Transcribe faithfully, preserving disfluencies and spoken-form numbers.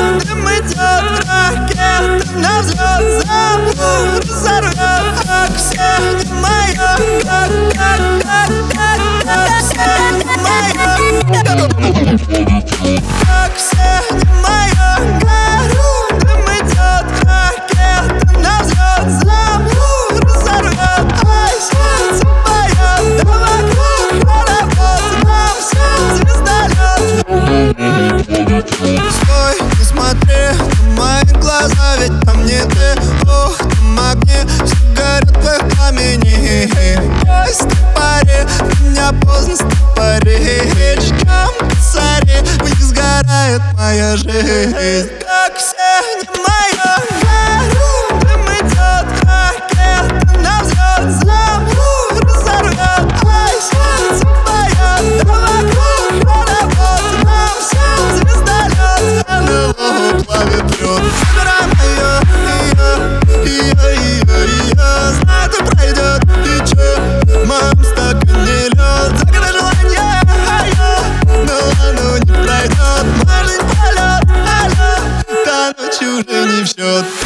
дым идет, ракета на взлет, заму разорвет. Как все не моё, как, как, как, как, как все не моё, как все не моё. Горю, дым идет, ракета на взлет, заму разорвет. Ай, сердце поет, да вокруг хоровод, нам все звездолет. Стой, не смотри на мои глаза, ведь по мне ты, ох, там огни, все горят в их пламени. Ой, стопори, меня поздно стопорить. Ждем косари, в них сгорает моя жизнь. Как все не моё, горю, дым идет, ракета на взлет, заму разорвет. Ай, сердце поет, да вокруг хоровод, нам все звездолет. НЛО плавит лед. Забирай моё, её, её, её, её. Знаю, ты пройдет, и чё, в моем стакане лед. Загадай желание, айо, но оно не пройдет. Мой жизнь полет, алло, до ночи уже не в счет.